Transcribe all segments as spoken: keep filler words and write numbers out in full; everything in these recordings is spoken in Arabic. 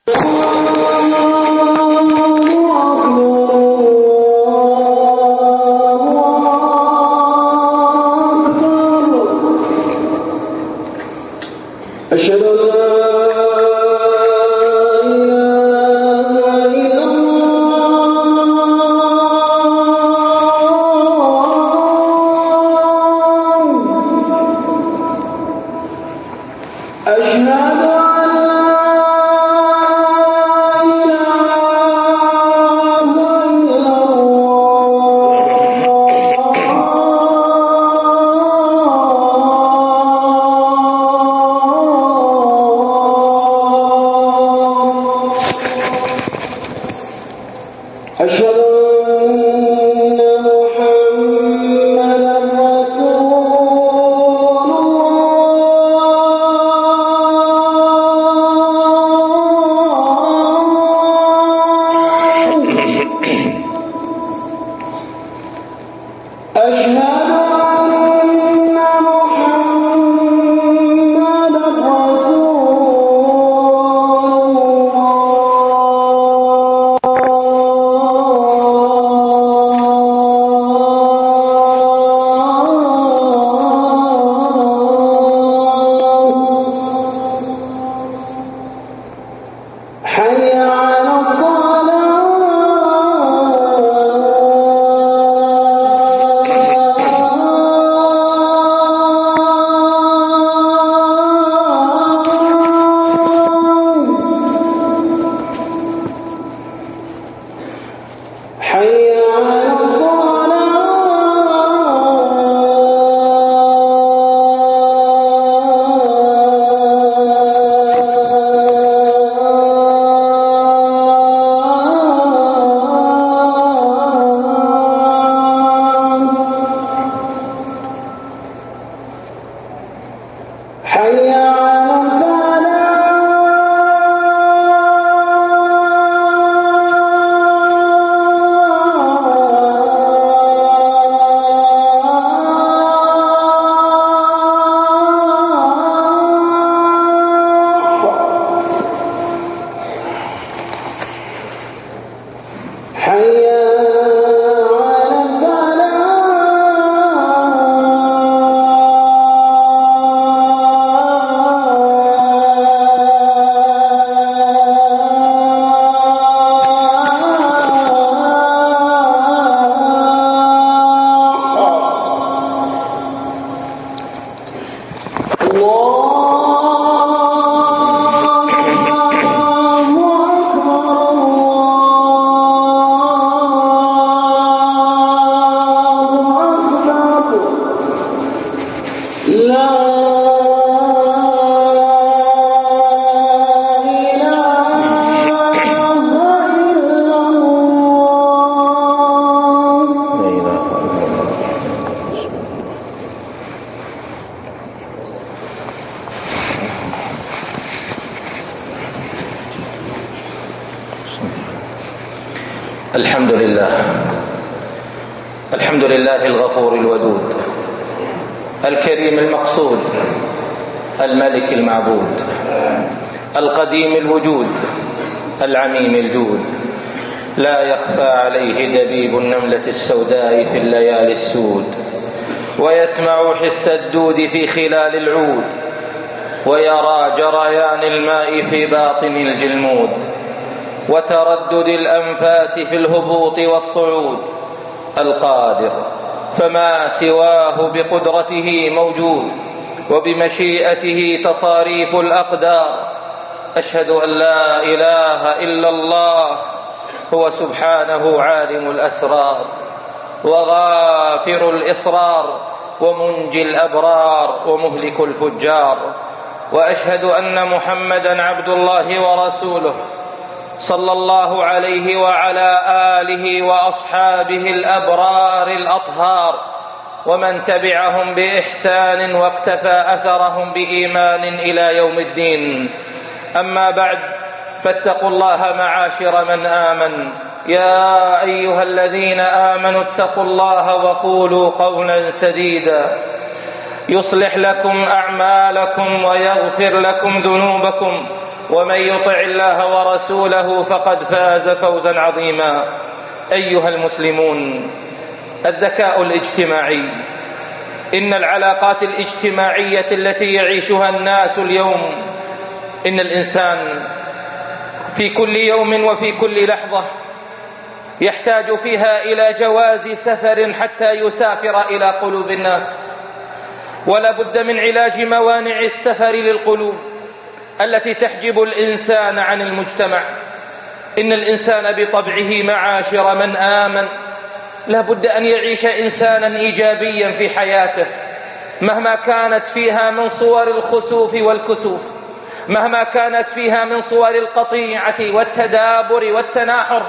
الحمد لله الحمد لله الغفور الودود الكريم المقصود الملك المعبود القديم الوجود العميم الجود لا يخفى عليه دبيب النملة السوداء في الليالي السود ويسمع حس الدود في خلال العود ويرى جريان الماء في باطن الجلمود وتردد الأنفاس في الهبوط والصعود القادر فما سواه بقدرته موجود وبمشيئته تصاريف الأقدار أشهد أن لا إله إلا الله هو سبحانه عالم الأسرار وغافر الإصرار ومنجي الأبرار ومهلك الفجار وأشهد أن محمدا عبد الله ورسوله صلى الله عليه وعلى آله وأصحابه الأبرار الأطهار ومن تبعهم بإحسان واقتفى أثرهم بإيمان إلى يوم الدين. أما بعد، فاتقوا الله معاشر من آمن. يا أيها الذين آمنوا اتقوا الله وقولوا قولا سديدا يصلح لكم أعمالكم ويغفر لكم ذنوبكم ومن يطع الله ورسوله فقد فاز فوزا عظيما. أيها المسلمون، الذكاء الاجتماعي، إن العلاقات الاجتماعية التي يعيشها الناس اليوم، إن الإنسان في كل يوم وفي كل لحظة يحتاج فيها إلى جواز سفر حتى يسافر إلى قلوب الناس، ولا بد من علاج موانع السفر للقلوب التي تحجب الإنسان عن المجتمع. إن الإنسان بطبعه معاشر من آمن لا بد أن يعيش إنسانا إيجابيا في حياته، مهما كانت فيها من صور الخسوف والكسوف، مهما كانت فيها من صور القطيعة والتدابر والتناحر.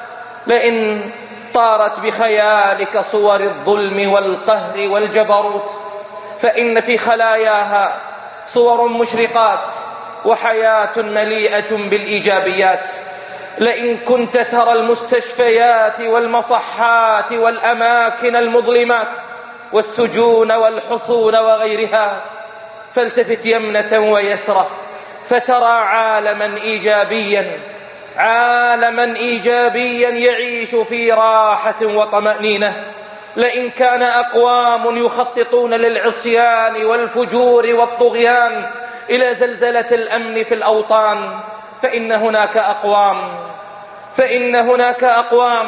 لئن طارت بخيالك صور الظلم والقهر والجبروت، فإن في خلاياها صور مشرقات وحياة مليئة بالإيجابيات. لئن كنت ترى المستشفيات والمصحات والأماكن المظلمات والسجون والحصون وغيرها، فالتفت يمنة ويسرة فترى عالما إيجابيا، عالما إيجابيا يعيش في راحة وطمأنينة. لئن كان أقوام يخططون للعصيان والفجور والطغيان إلى زلزلة الأمن في الأوطان، فإن هناك أقوام فإن هناك أقوام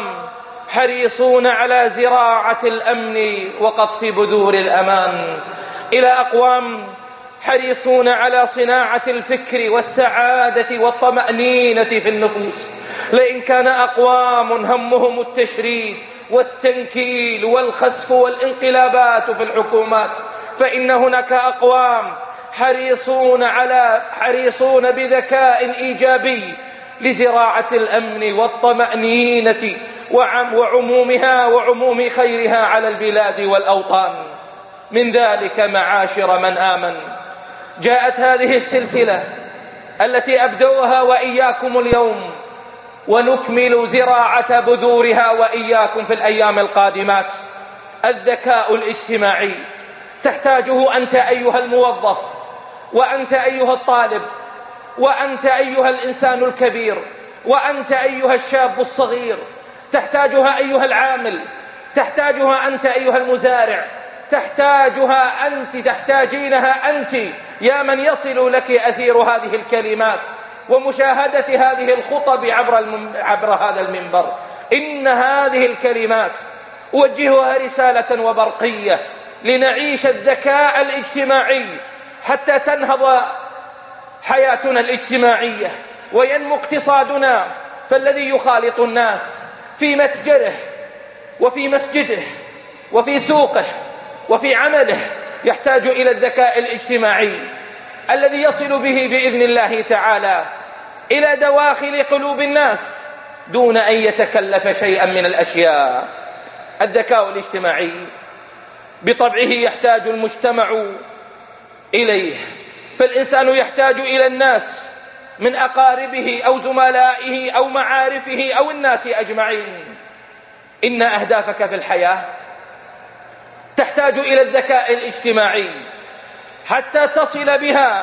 حريصون على زراعة الأمن وقطف بذور الأمان، إلى أقوام حريصون على صناعة الفكر والسعادة والطمأنينة في النفوس. لئن كان أقوام همهم التشريد والتنكيل والخسف والانقلابات في الحكومات، فإن هناك أقوام حريصون على حريصون بذكاء إيجابي لزراعة الأمن والطمأنينة وعمومها وعموم خيرها على البلاد والأوطان. من ذلك معاشر من آمن جاءت هذه السلسلة التي أبدأها وإياكم اليوم، ونكمل زراعة بذورها وإياكم في الأيام القادمات. الذكاء الاجتماعي تحتاجه أنت أيها الموظف، وأنت أيها الطالب، وأنت أيها الإنسان الكبير، وأنت أيها الشاب الصغير، تحتاجها أيها العامل، تحتاجها أنت أيها المزارع، تحتاجها أنت، تحتاجينها أنت يا من يصل لك أثير هذه الكلمات ومشاهدة هذه الخطب عبر, الم... عبر هذا المنبر. إن هذه الكلمات أوجهها رسالة وبرقية لنعيش الذكاء الاجتماعي حتى تنهض حياتنا الاجتماعية وينمو اقتصادنا. فالذي يخالط الناس في متجره وفي مسجده وفي سوقه وفي عمله يحتاج إلى الذكاء الاجتماعي الذي يصل به بإذن الله تعالى إلى دواخل قلوب الناس دون أن يتكلف شيئا من الأشياء. الذكاء الاجتماعي بطبعه يحتاج المجتمع إليه، فالإنسان يحتاج إلى الناس من أقاربه أو زملائه أو معارفه أو الناس أجمعين. إن أهدافك في الحياة تحتاج إلى الذكاء الاجتماعي حتى تصل بها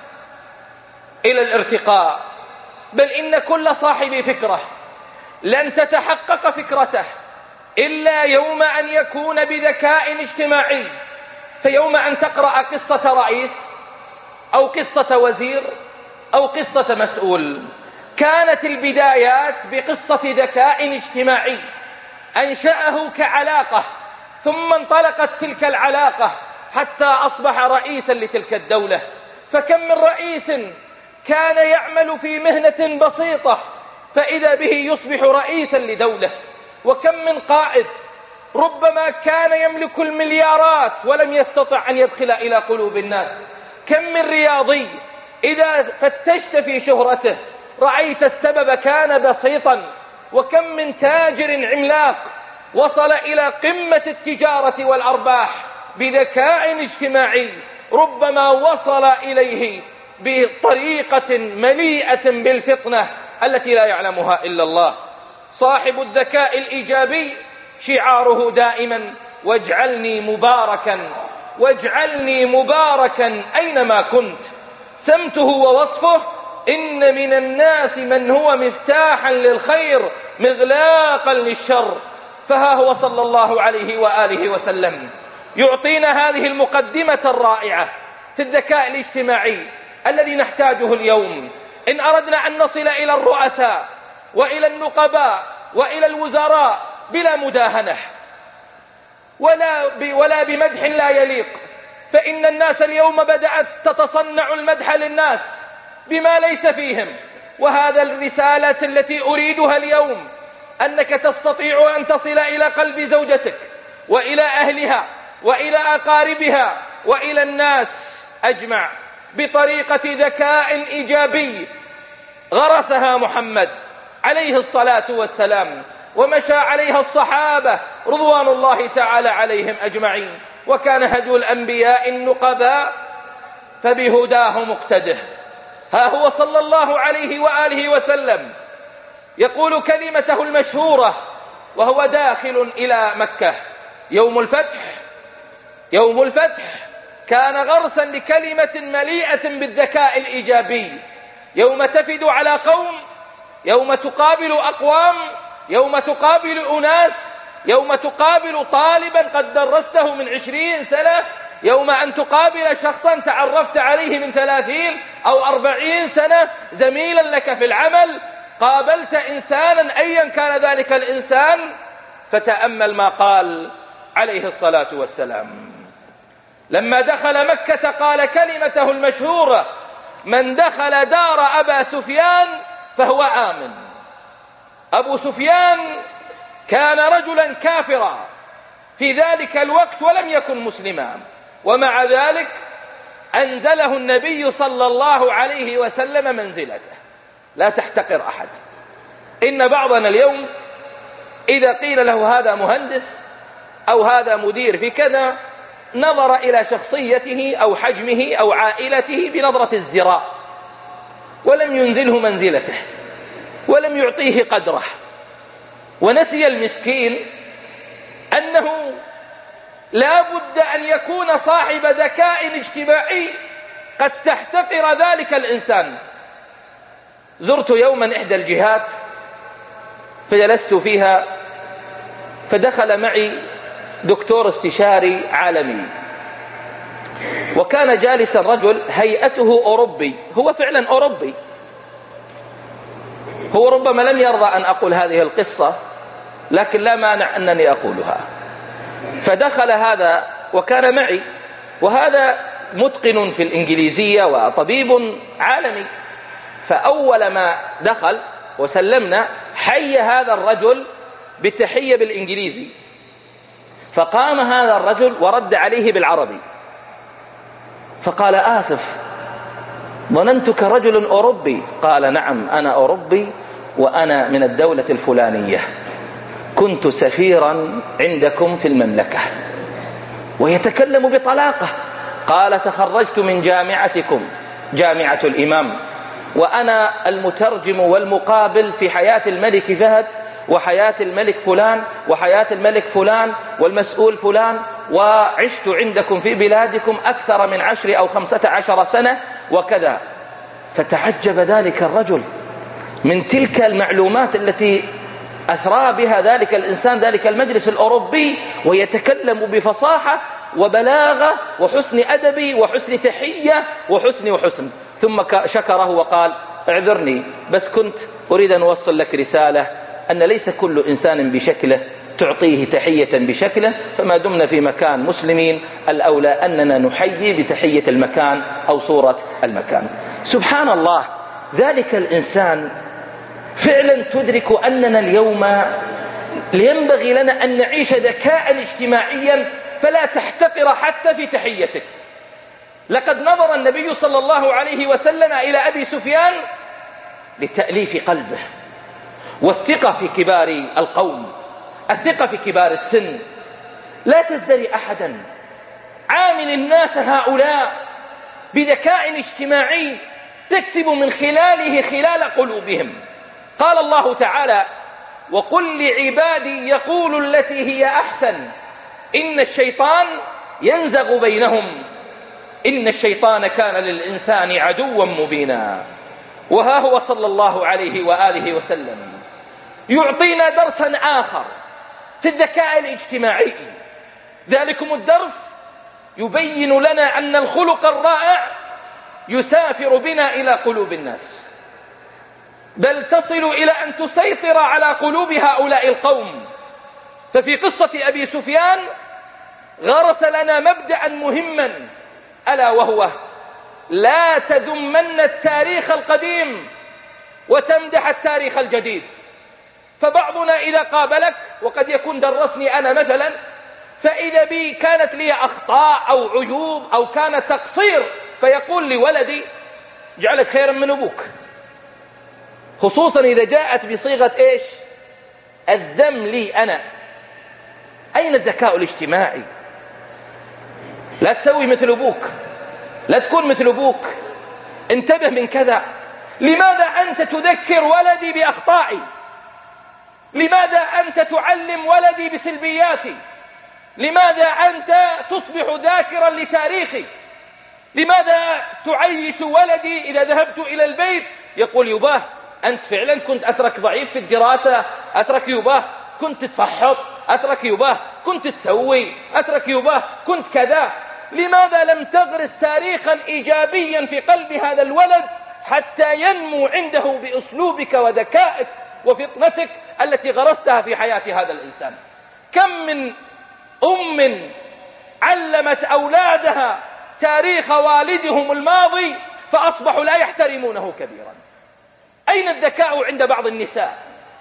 إلى الارتقاء. بل إن كل صاحب فكرة لن تتحقق فكرته إلا يوم أن يكون بذكاء اجتماعي. فيوم أن تقرأ قصة رئيس أو قصة وزير أو قصة مسؤول، كانت البدايات بقصة ذكاء اجتماعي أنشأه كعلاقة، ثم انطلقت تلك العلاقة حتى أصبح رئيسا لتلك الدولة. فكم من رئيس كان يعمل في مهنة بسيطة فإذا به يصبح رئيسا لدولة، وكم من قائد ربما كان يملك المليارات ولم يستطع أن يدخل إلى قلوب الناس. كم من رياضي إذا فتشت في شهرته رأيت السبب كان بسيطا، وكم من تاجر عملاق وصل إلى قمة التجارة والأرباح بذكاء اجتماعي ربما وصل إليه بطريقة مليئة بالفطنة التي لا يعلمها إلا الله. صاحب الذكاء الإيجابي شعاره دائما واجعلني مباركا واجعلني مباركا أينما كنت. سمته ووصفه إن من الناس من هو مفتاحا للخير مغلاقا للشر. فها هو صلى الله عليه وآله وسلم يعطينا هذه المقدمة الرائعة في الذكاء الاجتماعي الذي نحتاجه اليوم إن أردنا أن نصل إلى الرؤساء وإلى النقباء وإلى الوزراء بلا مداهنة ولا ولا بمدح لا يليق. فإن الناس اليوم بدأت تتصنع المدح للناس بما ليس فيهم. وهذا الرسالة التي أريدها اليوم أنك تستطيع أن تصل إلى قلب زوجتك وإلى أهلها وإلى أقاربها وإلى الناس أجمع بطريقة ذكاء إيجابي غرسها محمد عليه الصلاة والسلام ومشى عليها الصحابة رضوان الله تعالى عليهم أجمعين. وكان هدي الأنبياء النقباء فبهداه مقتده. ها هو صلى الله عليه وآله وسلم يقول كلمته المشهورة وهو داخل إلى مكة يوم الفتح. يوم الفتح كان غرسا لكلمة مليئة بالذكاء الإيجابي. يوم تفد على قوم، يوم تقابل أقوام، يوم تقابل أناس، يوم تقابل طالبا قد درسته من عشرين سنة، يوم أن تقابل شخصا تعرفت عليه من ثلاثين أو أربعين سنة، زميلا لك في العمل، قابلت إنسانا أيا كان ذلك الإنسان. فتأمل ما قال عليه الصلاة والسلام لما دخل مكة، قال كلمته المشهورة: من دخل دار أبا سفيان فهو آمن. أبو سفيان كان رجلا كافرا في ذلك الوقت ولم يكن مسلما، ومع ذلك أنزله النبي صلى الله عليه وسلم منزلته. لا تحتقر أحد. إن بعضنا اليوم إذا قيل له هذا مهندس أو هذا مدير في كذا نظر إلى شخصيته أو حجمه أو عائلته بنظرة الزراء ولم ينزله منزلته ولم يعطيه قدره، ونسي المسكين أنه لا بد أن يكون صاحب ذكاء اجتماعي قد تحتقر ذلك الإنسان. زرت يوما إحدى الجهات فجلست فيها، فدخل معي دكتور استشاري عالمي، وكان جالسا رجل هيئته أوروبي، هو فعلا أوروبي، هو ربما لم يرضى أن أقول هذه القصة لكن لا مانع أنني أقولها. فدخل هذا وكان معي، وهذا متقن في الإنجليزية وطبيب عالمي. فأول ما دخل وسلمنا حي هذا الرجل بالتحية بالإنجليزي، فقام هذا الرجل ورد عليه بالعربي فقال: آسف، ظننتك رجل أوروبي. قال: نعم، أنا أوروبي وأنا من الدولة الفلانية، كنت سفيرا عندكم في المملكة. ويتكلم بطلاقة. قال: تخرجت من جامعتكم، جامعة الإمام، وأنا المترجم والمقابل في حياة الملك فهد وحياة الملك فلان وحياة الملك فلان والمسؤول فلان، وعشت عندكم في بلادكم أكثر من عشر أو خمسة عشر سنة وكذا. فتعجب ذلك الرجل من تلك المعلومات التي أثرى بها ذلك الإنسان ذلك المجلس الأوروبي، ويتكلم بفصاحة وبلاغة وحسن أدبي وحسن تحية وحسن وحسن. ثم شكره وقال: اعذرني، بس كنت أريد أن أوصل لك رسالة أن ليس كل إنسان بشكله تعطيه تحية بشكله، فما دمنا في مكان مسلمين الأولى أننا نحيي بتحية المكان أو صورة المكان. سبحان الله، ذلك الإنسان فعلا تدرك أننا اليوم ينبغي لنا أن نعيش ذكاء اجتماعيا، فلا تحتقر حتى في تحيتك. لقد نظر النبي صلى الله عليه وسلم إلى أبي سفيان لتأليف قلبه والثقة في كبار القوم، الثقة في كبار السن. لا تزدري أحدا، عامل الناس هؤلاء بذكاء اجتماعي تكسب من خلاله خلال قلوبهم. قال الله تعالى: وقل لعبادي يقولوا التي هي أحسن إن الشيطان ينزغ بينهم إن الشيطان كان للإنسان عدوا مبينا. وها هو صلى الله عليه وآله وسلم يعطينا درسا آخر في الذكاء الاجتماعي. ذلكم الدرس يبين لنا أن الخلق الرائع يسافر بنا إلى قلوب الناس، بل تصل إلى أن تسيطر على قلوب هؤلاء القوم. ففي قصة أبي سفيان غرس لنا مبدأ مهما، ألا وهو لا تذمن التاريخ القديم وتمدح التاريخ الجديد. فبعضنا إذا قابلك، وقد يكون درسني أنا مثلا، فإذا بي كانت لي أخطاء أو عيوب أو كان تقصير، فيقول لي ولدي جعلك خيرا من أبوك، خصوصا إذا جاءت بصيغة إيش؟ الذم لي أنا. أين الذكاء الاجتماعي؟ لا تسوي مثل أبوك، لا تكون مثل أبوك، انتبه من كذا. لماذا أنت تذكر ولدي بأخطائي؟ لماذا أنت تعلم ولدي بسلبياتي؟ لماذا أنت تصبح ذاكرا لتاريخي؟ لماذا تعيش ولدي إذا ذهبت إلى البيت يقول يباه أنت فعلا كنت أترك ضعيف في الدراسة، أترك يباه كنت تفحط، أترك يباه كنت تسوي، أترك يباه كنت كذا. لماذا لم تغرس تاريخا إيجابيا في قلب هذا الولد حتى ينمو عنده بأسلوبك وذكائك وفطنتك التي غرستها في حياة هذا الإنسان؟ كم من أم علمت أولادها تاريخ والدهم الماضي فأصبحوا لا يحترمونه كبيرا. أين الذكاء عند بعض النساء؟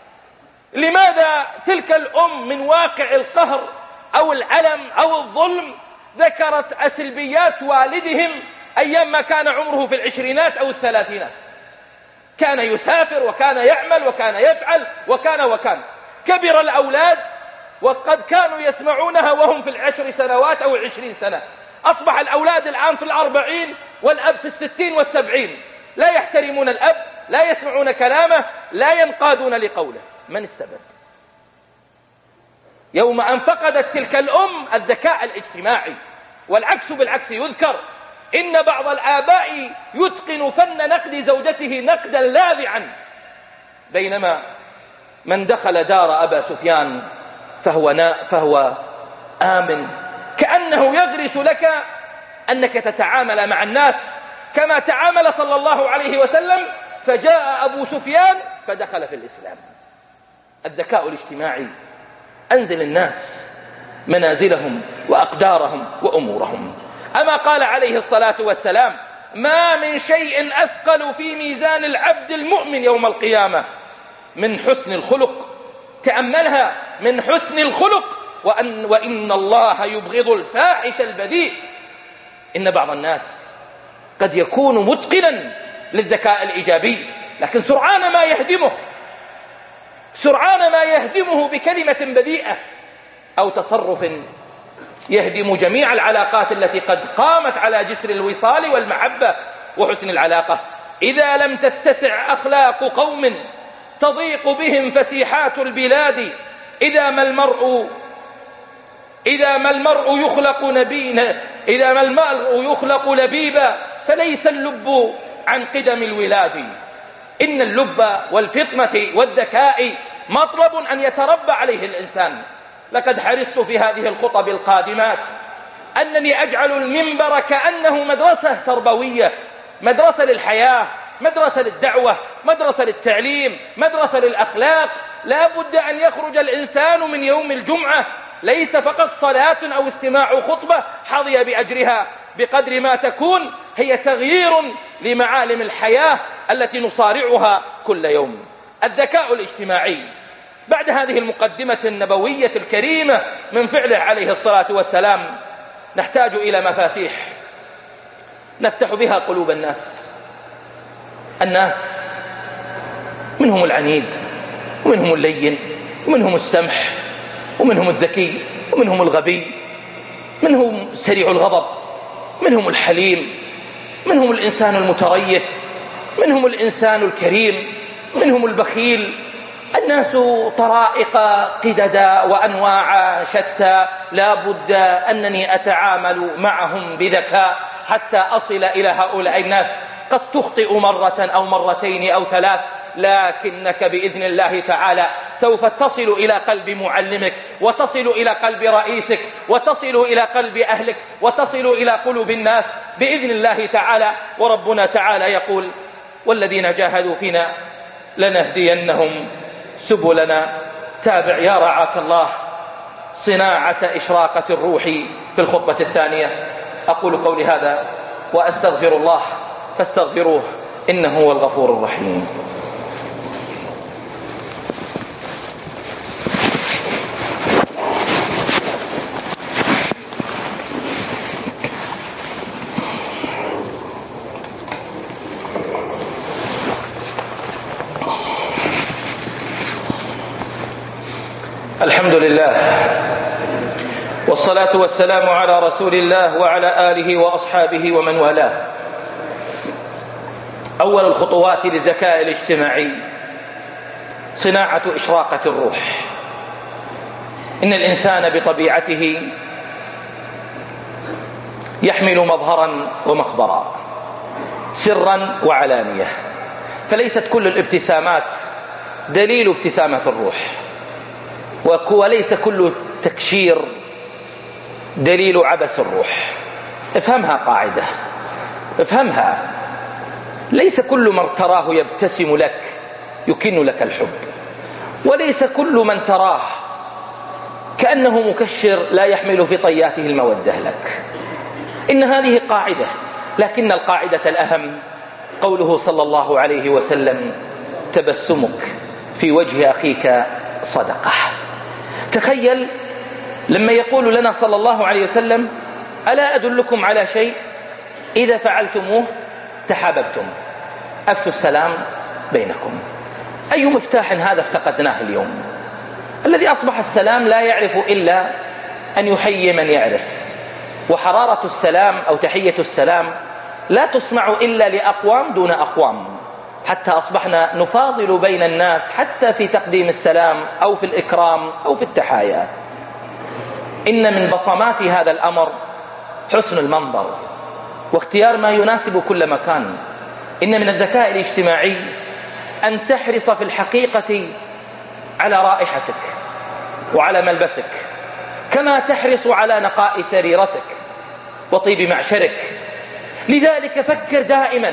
لماذا تلك الأم من واقع القهر أو العلم أو الظلم ذكرت سلبيات والدهم أيام ما كان عمره في العشرينات أو الثلاثينات؟ كان يسافر وكان يعمل وكان يفعل وكان وكان كبر الأولاد وقد كانوا يسمعونها وهم في العشر سنوات أو العشرين سنة. أصبح الأولاد الآن في الأربعين والأب في الستين والسبعين، لا يحترمون الأب، لا يسمعون كلامه، لا ينقادون لقوله. من السبب؟ يوم أن فقدت تلك الأم الذكاء الاجتماعي. والعكس بالعكس يذكر، إن بعض الآباء يتقن فن نقد زوجته نقدا لاذعا، بينما من دخل دار أبا سفيان فهو, نا فهو آمن، كأنه يغرس لك أنك تتعامل مع الناس كما تعامل صلى الله عليه وسلم. فجاء أبو سفيان فدخل في الإسلام. الذكاء الاجتماعي أنزل الناس منازلهم وأقدارهم وأمورهم. أما قال عليه الصلاة والسلام: ما من شيء أثقل في ميزان العبد المؤمن يوم القيامة من حسن الخلق. تأملها، من حسن الخلق. وأن وإن الله يبغض الفاحش البذيء. إن بعض الناس قد يكون متقنا للذكاء الإيجابي، لكن سرعان ما يهدمه سرعان ما يهدمه بكلمة بذيئة أو تصرف يهدم جميع العلاقات التي قد قامت على جسر الوصال والمحبة وحسن العلاقة. إذا لم تتسع أخلاق قوم تضيق بهم فسيحات البلاد. إذا ما المرء إذا ما المرء يخلق نبينا إذا ما المرء يخلق لبيبا فليس اللب عن قدم الولاد. إن اللب والفطنة والذكاء مطلب أن يتربى عليه الإنسان. لقد حرصت في هذه الخطب القادمات أنني أجعل المنبر كأنه مدرسة تربوية، مدرسة للحياة، مدرسة للدعوة، مدرسة للتعليم، مدرسة للأخلاق. لا بد أن يخرج الإنسان من يوم الجمعة ليس فقط صلاة أو استماع خطبة حظي بأجرها، بقدر ما تكون هي تغيير لمعالم الحياة التي نصارعها كل يوم. الذكاء الاجتماعي بعد هذه المقدمة النبوية الكريمة من فعله عليه الصلاة والسلام نحتاج إلى مفاتيح نفتح بها قلوب الناس. الناس منهم العنيد ومنهم اللين ومنهم السمح ومنهم الذكي ومنهم الغبي، منهم سريع الغضب، منهم الحليم، منهم الإنسان المتريث، منهم الإنسان الكريم، منهم البخيل. الناس طرائق قددا وأنواع شتى، لا بد أنني أتعامل معهم بذكاء حتى أصل إلى هؤلاء الناس. قد تخطئ مرة أو مرتين أو ثلاث، لكنك بإذن الله تعالى سوف تصل إلى قلب معلمك، وتصل إلى قلب رئيسك، وتصل إلى قلب أهلك، وتصل إلى قلوب الناس بإذن الله تعالى. وربنا تعالى يقول: والذين جاهدوا فينا لنهدينهم سبلنا. تابع يا رعاك الله صناعة إشراقة الروح في الخطبة الثانية. أقول قولي هذا وأستغفر الله فاستغفروه إنه هو الغفور الرحيم. الحمد لله والصلاة والسلام على رسول الله وعلى آله وأصحابه ومن والاه. أول الخطوات للذكاء الاجتماعي صناعة إشراقة الروح. إن الإنسان بطبيعته يحمل مظهرا ومخبرا، سرا وعلانية، فليست كل الابتسامات دليل ابتسامة الروح، وليس كل تكشير دليل عبث الروح. افهمها قاعدة، افهمها. ليس كل من تراه يبتسم لك يكن لك الحب، وليس كل من تراه كأنه مكشر لا يحمل في طياته المودة لك. إن هذه قاعدة، لكن القاعدة الأهم قوله صلى الله عليه وسلم: تبسمك في وجه أخيك صدقة. تخيل لما يقول لنا صلى الله عليه وسلم: ألا أدلكم على شيء إذا فعلتموه تحاببتم، أفشوا السلام بينكم. أي مفتاح هذا افتقدناه اليوم؟ الذي أصبح السلام لا يعرف إلا أن يحيي من يعرف، وحرارة السلام أو تحية السلام لا تسمع إلا لأقوام دون أقوام، حتى أصبحنا نفاضل بين الناس حتى في تقديم السلام أو في الإكرام أو في التحايا. إن من بصمات هذا الأمر حسن المنظر واختيار ما يناسب كل مكان. إن من الذكاء الاجتماعي أن تحرص في الحقيقة على رائحتك وعلى ملبسك، كما تحرص على نقاء سريرتك وطيب معشرك. لذلك فكر دائما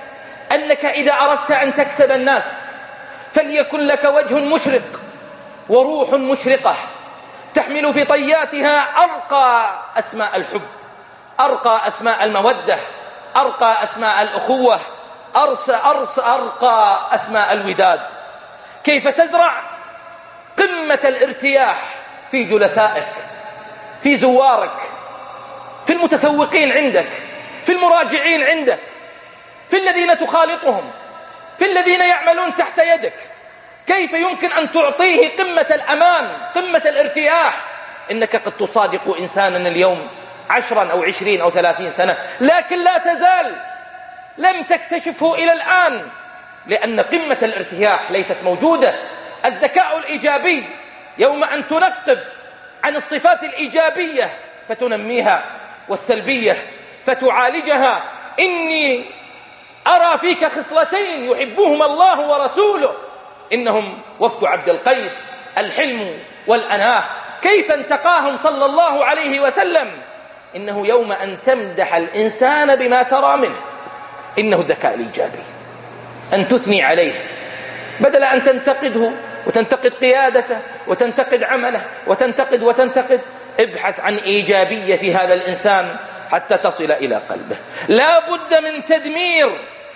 أنك إذا أردت أن تكسب الناس فليكن لك وجه مشرق وروح مشرقة تحمل في طياتها أرقى أسماء الحب، أرقى أسماء المودة، أرقى أسماء الأخوة، أرس أرس أرقى أسماء الوداد. كيف تزرع قمة الارتياح في جلسائك، في زوارك، في المتسوقين عندك، في المراجعين عندك، في الذين تخالطهم، في الذين يعملون تحت يدك. كيف يمكن أن تعطيه قمة الأمان، قمة الارتياح؟ إنك قد تصادق إنسانا اليوم عشرا أو عشرين أو ثلاثين سنة، لكن لا تزال لم تكتشفه إلى الآن، لأن قمة الارتياح ليست موجودة. الذكاء الإيجابي يوم أن تنقب عن الصفات الإيجابية فتنميها، والسلبية فتعالجها. إني أرى فيك خصلتين يحبهما الله ورسوله، إنهم وفد عبد القيس، الحلم والأناة. كيف انتقاهم صلى الله عليه وسلم؟ إنه يوم أن تمدح الإنسان بما ترى منه، إنه الذكاء الإيجابي، أن تثني عليه بدل أن تنتقده وتنتقد قيادته وتنتقد عمله وتنتقد وتنتقد. ابحث عن إيجابية هذا الإنسان حتى تصل إلى قلبه. لا بد من تدمير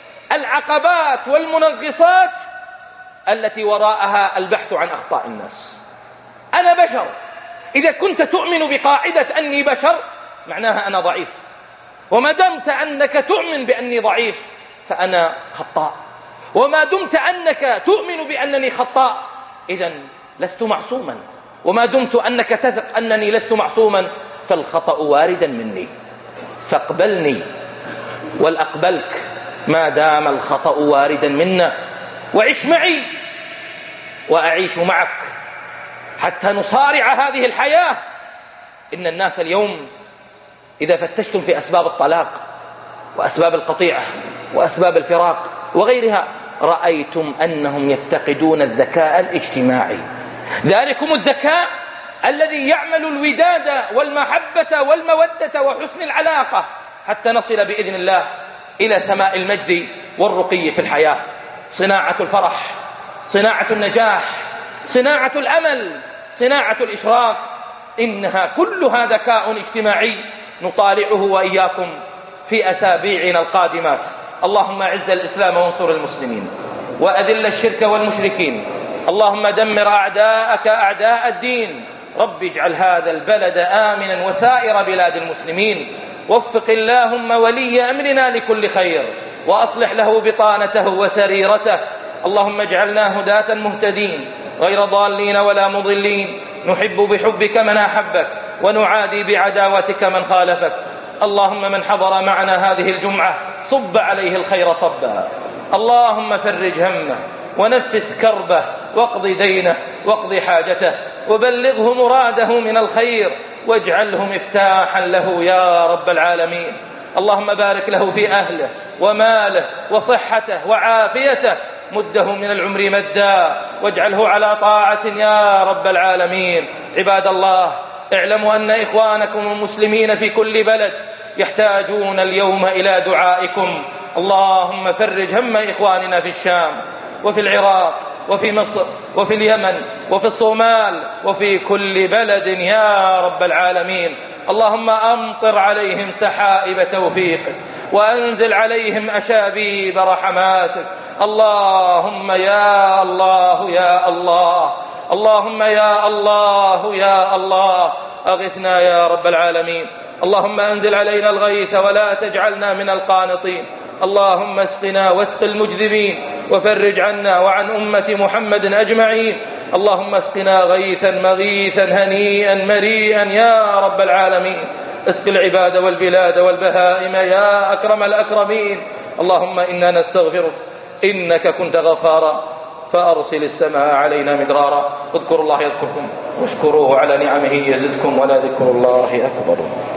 العقبات والمنغصات التي وراءها البحث عن أخطاء الناس. أنا بشر، إذا كنت تؤمن بقاعدة أني بشر معناها أنا ضعيف، وما دمت أنك تؤمن بأني ضعيف فأنا خطاء، وما دمت أنك تؤمن بأنني خطاء إذن لست معصوما، وما دمت أنك تثق أنني لست معصوما فالخطأ واردا مني، فاقبلني والأقبلك ما دام الخطأ واردا منا، وعش معي وأعيش معك حتى نصارع هذه الحياة. إن الناس اليوم إذا فتشتم في أسباب الطلاق وأسباب القطيعة وأسباب الفراق وغيرها، رأيتم أنهم يفتقدون الذكاء الاجتماعي. ذلكم الذكاء الذي يعمل الوداد والمحبة والمودة وحسن العلاقة حتى نصل بإذن الله إلى سماء المجد والرقي في الحياة. صناعة الفرح، صناعة النجاح، صناعة الأمل، صناعة الإشراق، إنها كلها ذكاء اجتماعي نطالعه وإياكم في أسابيعنا القادمات. اللهم أعز الإسلام وانصر المسلمين، وأذل الشرك والمشركين، اللهم دمر أعداءك أعداء الدين. رب اجعل هذا البلد آمنا وسائر بلاد المسلمين، وفق اللهم ولي أمرنا لكل خير، وأصلح له بطانته وسريرته. اللهم اجعلنا هداة مهتدين غير ضالين ولا مضلين، نحب بحبك من أحبك ونعادي بعداوتك من خالفك. اللهم من حضر معنا هذه الجمعة صب عليه الخير صبا، اللهم فرج همه ونفس كربه واقض دينه واقض حاجته، وبلغه مراده من الخير، واجعله مفتاحا له يا رب العالمين. اللهم بارك له في أهله وماله وصحته وعافيته، مده من العمر مدا، واجعله على طاعة يا رب العالمين. عباد الله، اعلموا أن إخوانكم المسلمين في كل بلد يحتاجون اليوم إلى دعائكم. اللهم فرج هم إخواننا في الشام وفي العراق وفي مصر وفي اليمن وفي الصومال وفي كل بلد يا رب العالمين. اللهم أمطر عليهم سحائب توفيقك، وأنزل عليهم أشابيب رحماتك. اللهم يا الله يا الله، اللهم يا الله يا الله، أغثنا يا رب العالمين. اللهم أنزل علينا الغيث ولا تجعلنا من القانطين. اللهم اسقنا واسق المجذبين، وفرج عنا وعن أمة محمد أجمعين. اللهم اسقنا غيثا مغيثا هنيئا مريئا يا رب العالمين. اسق العباد والبلاد والبهائم يا أكرم الأكرمين. اللهم إنا نستغفرك إنك كنت غفارا، فأرسل السماء علينا مدرارا. اذكروا الله يذكركم، واشكروه على نعمه يزدكم، ولا ذكر الله أكبر.